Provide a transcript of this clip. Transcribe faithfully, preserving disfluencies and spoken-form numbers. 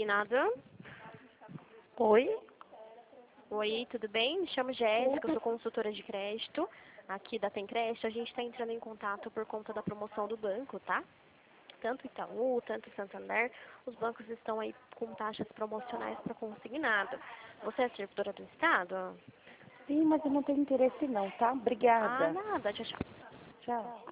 consignado. Oi? Oi, tudo bem? Me chamo Jéssica, eu sou consultora de crédito aqui da Tencrest. A gente está entrando em contato por conta da promoção do banco, tá? Tanto Itaú, tanto Santander, os bancos estão aí com taxas promocionais para consignado. Você é servidora do Estado? Sim, mas eu não tenho interesse não, tá? Ah, Obrigada. nada, tchau, tchau. Tchau.